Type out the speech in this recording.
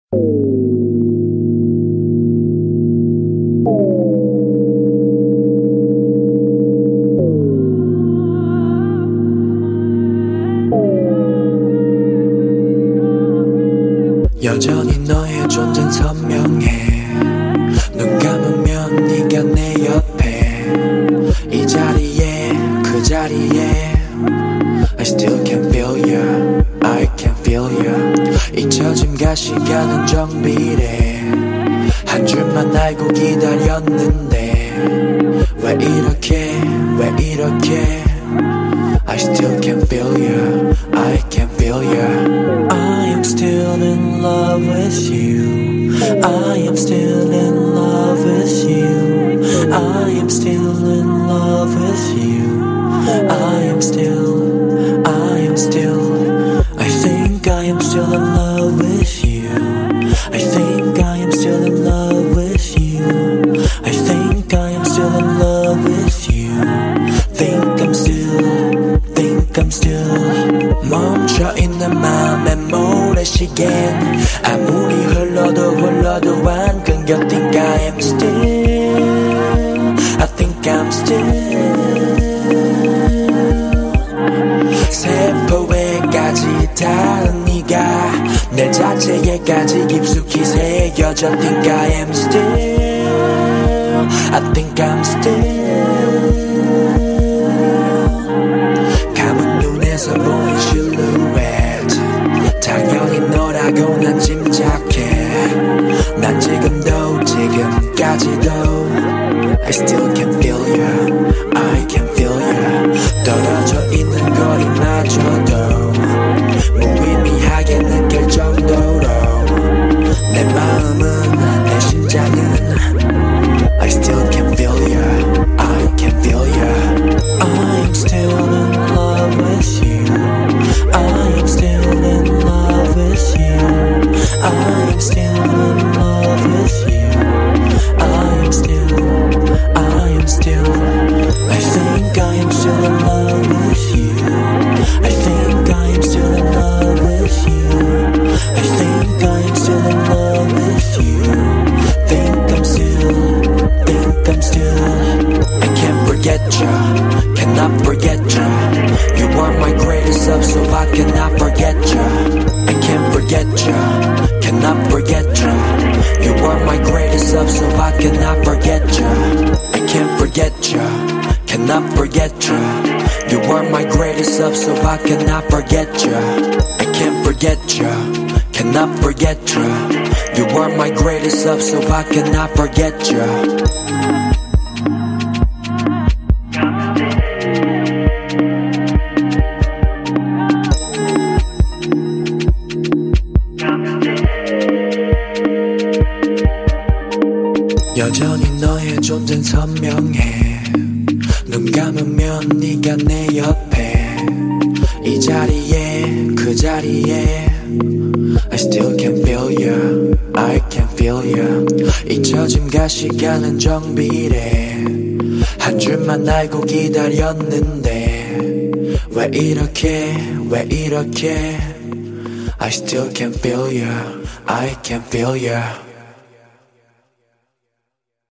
여전히 너의 존재는 선명해. 눈 감으면 네가 내 옆에. 이 자리에 그 자리에 I still can feel you, I can feel you. 잊혀짐과 시간은 정비례. 한 줄만 알고 기다렸는데 왜 이렇게 I still can feel you, I can feel you. I am still in love with you. I am still in love with you. I am still in love with you. I am still I think I am still in love with you. I think I am still in love with you. I think I am still in love with you. Think I'm still 멈춰있는 맘의 모래시계는 아무리 흘러도 안 끊겨. Think I am still I think I'm still 세포에까지 닿은 네가 내 자체에까지 깊숙이 새겨져. Think I am still I think I'm still 감은 눈에서 보인 실루엣 당연히 너라고 난 짐작해. 난 지금까지도 I still can feel you, I can feel you. 떨어져 있는 거리마저도 무의미하게 느낄 정도로 내 마음은 내 심장은 I still can feel you, I can feel you. I'm still in love with you. I am still in love with you. I am still in love with you. I am still I think I am still in love with you. I think I am still in love with you. I think I am still in love with you. Think I'm still I can't forget you, cannot forget you. You are my greatest love, so I cannot forget you. I can't forget you, cannot forget you. You are my greatest love, so I cannot forget you. I can't forget you, cannot forget you. You are my greatest love, so I cannot forget you. I can't forget you, cannot forget you. You are my greatest love, so I cannot forget you. 여전히 너의 존재는 선명해. 눈 감으면 네가 내 옆에. 이 자리에 그 자리에 I still can feel you, I can feel you. 잊혀짐과 시간은 정비례. 한 줄만 알고 기다렸는데 왜 이렇게 I still can feel you, I can feel you.